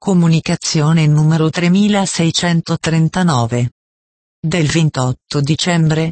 Comunicazione numero 3639. Del 28 dicembre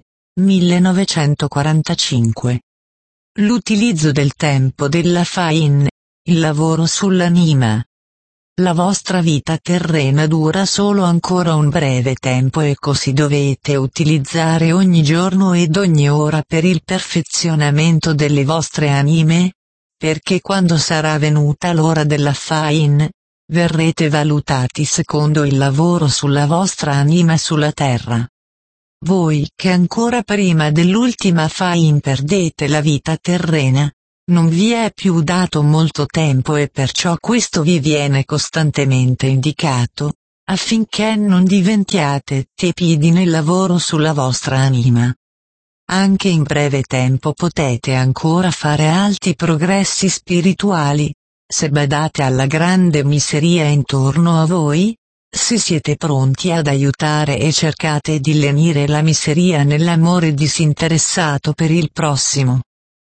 1945. L'utilizzo del tempo della Fain, il lavoro sull'anima. La vostra vita terrena dura solo ancora un breve tempo e così dovete utilizzare ogni giorno ed ogni ora per il perfezionamento delle vostre anime, perché quando sarà venuta l'ora della Fain, verrete valutati secondo il lavoro sulla vostra anima sulla terra. Voi che ancora prima dell'ultima Fain perdete la vita terrena, non vi è più dato molto tempo e perciò questo vi viene costantemente indicato, affinché non diventiate tepidi nel lavoro sulla vostra anima. Anche in breve tempo potete ancora fare alti progressi spirituali, se badate alla grande miseria intorno a voi, se siete pronti ad aiutare e cercate di lenire la miseria nell'amore disinteressato per il prossimo.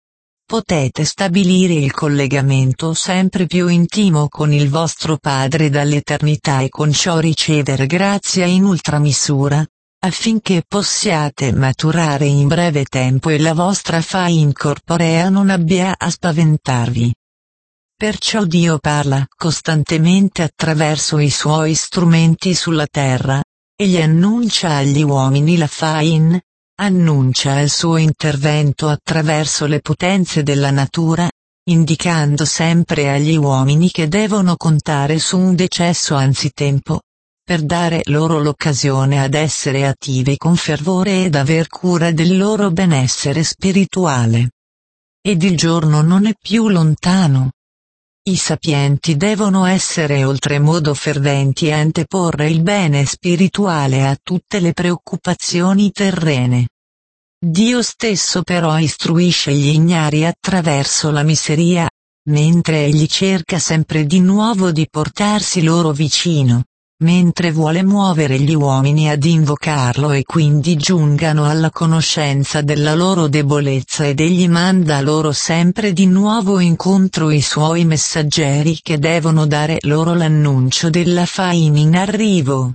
Potete stabilire il collegamento sempre più intimo con il vostro Padre dall'eternità e con ciò ricevere grazia in ultramisura, affinché possiate maturare in breve tempo e la vostra Fain corporea non abbia a spaventarvi. Perciò Dio parla costantemente attraverso i suoi strumenti sulla terra, egli annuncia agli uomini la Fain, annuncia il suo intervento attraverso le potenze della natura, indicando sempre agli uomini che devono contare su un decesso anzitempo, per dare loro l'occasione ad essere attivi con fervore ed aver cura del loro benessere spirituale. Ed il giorno non è più lontano. I sapienti devono essere oltremodo ferventi e anteporre il bene spirituale a tutte le preoccupazioni terrene. Dio stesso però istruisce gli ignari attraverso la miseria, mentre egli cerca sempre di nuovo di portarsi loro vicino, mentre vuole muovere gli uomini ad invocarlo e quindi giungano alla conoscenza della loro debolezza ed egli manda loro sempre di nuovo incontro i suoi messaggeri che devono dare loro l'annuncio della Fain in arrivo.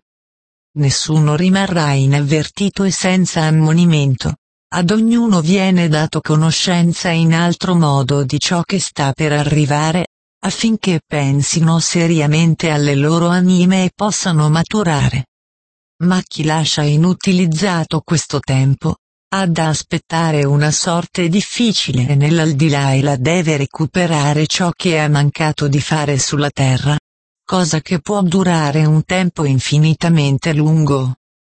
Nessuno rimarrà inavvertito e senza ammonimento. Ad ognuno viene dato conoscenza in altro modo di ciò che sta per arrivare, affinché pensino seriamente alle loro anime e possano maturare. Ma chi lascia inutilizzato questo tempo, ha da aspettare una sorte difficile nell'aldilà e la deve recuperare ciò che ha mancato di fare sulla terra, cosa che può durare un tempo infinitamente lungo.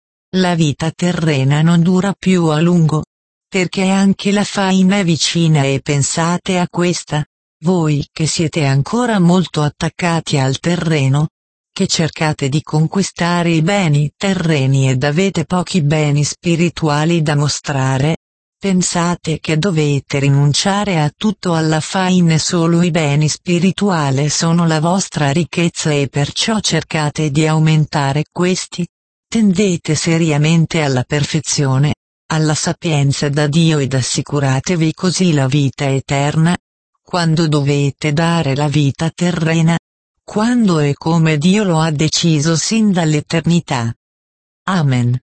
La vita terrena non dura più a lungo, perché anche la Fain è vicina e pensate a questa, voi che siete ancora molto attaccati al terreno, che cercate di conquistare i beni terreni ed avete pochi beni spirituali da mostrare, pensate che dovete rinunciare a tutto alla Fain e solo i beni spirituali sono la vostra ricchezza e perciò cercate di aumentare questi. Tendete seriamente alla perfezione, alla sapienza da Dio ed assicuratevi così la vita eterna, quando dovete dare la vita terrena, quando e come Dio lo ha deciso sin dall'eternità. Amen.